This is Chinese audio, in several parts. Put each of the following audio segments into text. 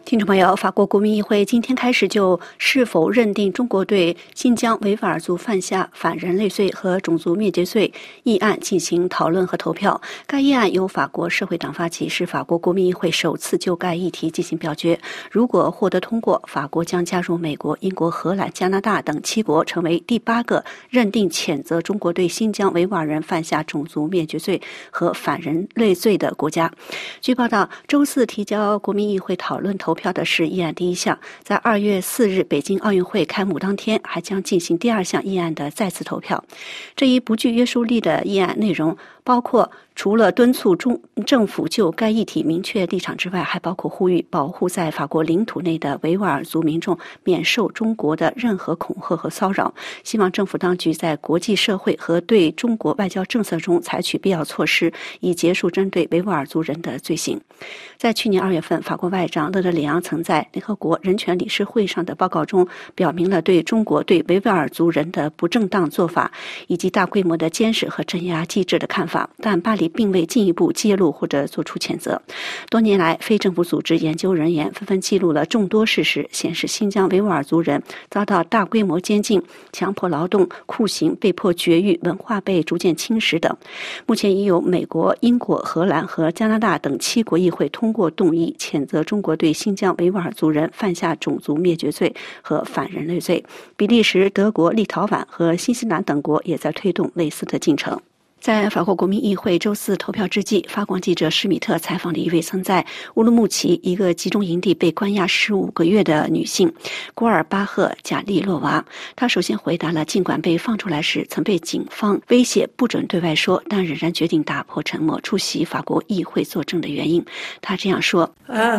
听众朋友，法国国民议会今天开始就是否认定中国对新疆维吾尔族犯下反人类罪和种族灭绝罪议案进行讨论和投票。该议案由法国社会党发起，是法国国民议会首次就该议题进行表决。如果获得通过，法国将加入美国、英国、荷兰、加拿大等7国，成为第8个认定谴责中国对新疆维吾尔人犯下种族灭绝罪和反人类罪的国家。据报道，周四提交国民议会讨论投票的是议案第1项，在2月4日北京奥运会开幕当天还将进行第2项议案的再次投票。这一不具约束力的议案内容包括除了敦促中政府就该议题明确立场之外，还包括呼吁保护在法国领土内的维吾尔族民众免受中国的任何恐吓和骚扰，希望政府当局在国际社会和对中国外交政策中采取必要措施，以结束针对维吾尔族人的罪行。在去年2月份，法国外长勒德里昂曾在联合国人权理事会上的报告中表明了对中国对维吾尔族人的不正当做法以及大规模的监视和镇压机制的看法，但巴黎并未进一步揭露或者作出谴责。多年来，非政府组织研究人员纷纷记录了众多事实，显示新疆维吾尔族人遭到大规模监禁、强迫劳动、酷刑、被迫绝育、文化被逐渐侵蚀等。目前已有美国、英国、荷兰和加拿大等7国议会通过动议，谴责中国对新疆维吾尔族人犯下种族灭绝罪和反人类罪。比利时、德国、立陶宛和新西兰等国也在推动类似的进程。在法国国民议会周四投票之际，法广记者施米特采访了一位曾在乌鲁木齐一个集中营地被关押15个月的女性郭尔巴赫·贾利洛娃。她首先回答了尽管被放出来时曾被警方威胁不准对外说，但仍然决定打破沉默出席法国议会作证的原因。她这样说：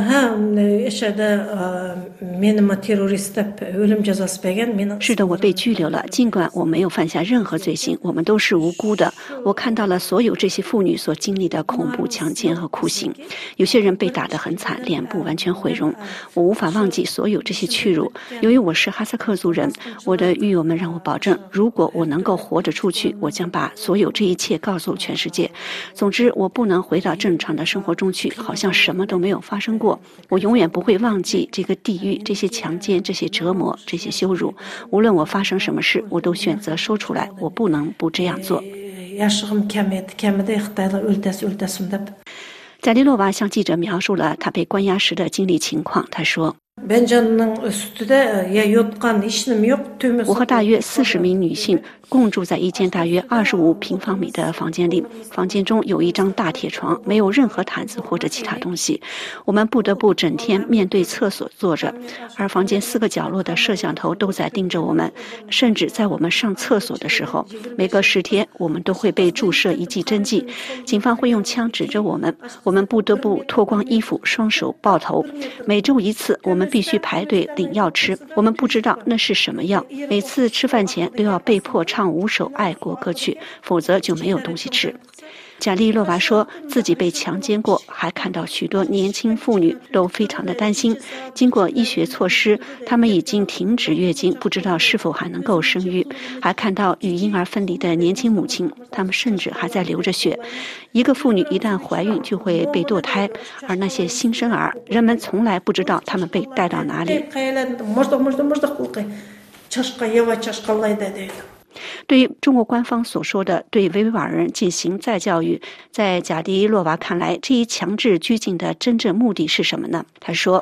是的，我被拘留了，尽管我没有犯下任何罪行，我们都是无辜的。我看到了所有这些妇女所经历的恐怖强奸和酷刑，有些人被打得很惨，脸部完全毁容。我无法忘记所有这些屈辱。由于我是哈萨克族人，我的狱友们让我保证，如果我能够活着出去，我将把所有这一切告诉全世界。总之，我不能回到正常的生活中去，好像什么都没有发生过。我永远不会忘记这个地狱，这些强奸，这些折磨，这些羞辱。无论我发生什么事，我都选择说出来，我不能不这样做。贾利洛娃向记者描述了他被关押时的经历情况。他说：我和大约40名女性共住在一间大约25平方米的房间里，房间中有一张大铁床，没有任何毯子或者其他东西。我们不得不整天面对厕所坐着，而房间4个角落的摄像头都在盯着我们，甚至在我们上厕所的时候，每隔10天我们都会被注射一剂针剂，警方会用枪指着我们，我们不得不脱光衣服，双手抱头。每周1次，我们必须排队领药吃，我们不知道那是什么药，每次吃饭前都要被迫唱5首爱国歌曲，否则就没有东西吃。贾利洛娃说自己被强奸过，还看到许多年轻妇女都非常的担心。经过医学措施，她们已经停止月经，不知道是否还能够生育。还看到与婴儿分离的年轻母亲，她们甚至还在流着血。一个妇女一旦怀孕就会被堕胎，而那些新生儿，人们从来不知道他们被带到哪里。对于中国官方所说的对维吾尔人进行再教育，在贾迪洛娃看来，这一强制拘禁的真正目的是什么呢？他说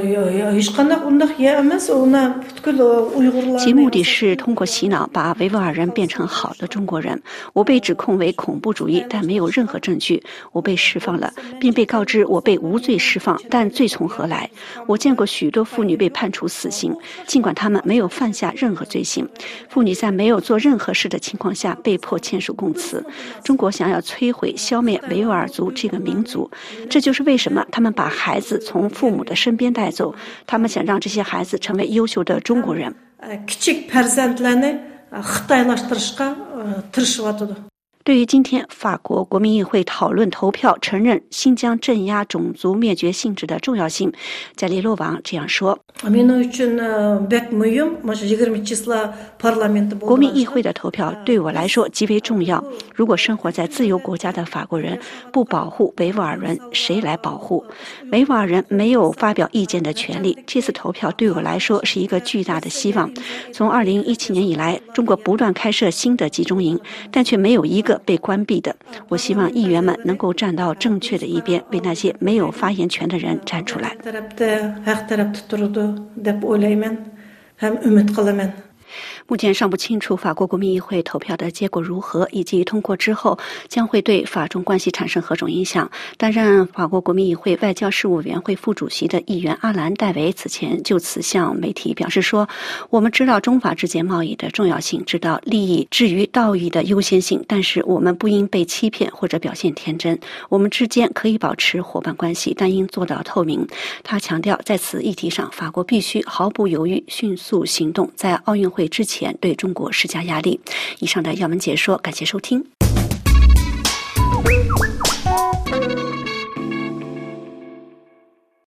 其目的是通过洗脑把维吾尔人变成好的中国人。我被指控为恐怖主义，但没有任何证据。我被释放了，并被告知我被无罪释放，但罪从何来？我见过许多妇女被判处死刑，尽管她们没有犯下任何罪行。妇女在没有做任何事的情况下被迫签署供词。中国想要摧毁、消灭维吾尔族这个民族，这就是为什么他们把孩子从父母的身边带走，他们想让这些孩子成为优秀的中国人。 对于今天法国国民议会讨论投票承认新疆镇压种族灭绝性质的重要性，加利洛王这样说：国民议会的投票对我来说极为重要。如果生活在自由国家的法国人不保护维吾尔人，谁来保护？维吾尔人没有发表意见的权利。这次投票对我来说是一个巨大的希望。从2017年以来，中国不断开设新的集中营，但却没有一个被关闭的。我希望议员们能够站到正确的一边，为那些没有发言权的人站出来。目前尚不清楚法国国民议会投票的结果如何，以及通过之后将会对法中关系产生何种影响。担任法国国民议会外交事务委员会副主席的议员阿兰·戴维此前就此向媒体表示说：“我们知道中法之间贸易的重要性，知道利益置于道义的优先性，但是我们不应被欺骗或者表现天真。我们之间可以保持伙伴关系，但应做到透明。”他强调，在此议题上，法国必须毫不犹豫、迅速行动，在奥运会之前对中国施加压力。以上的要闻解说，感谢收听。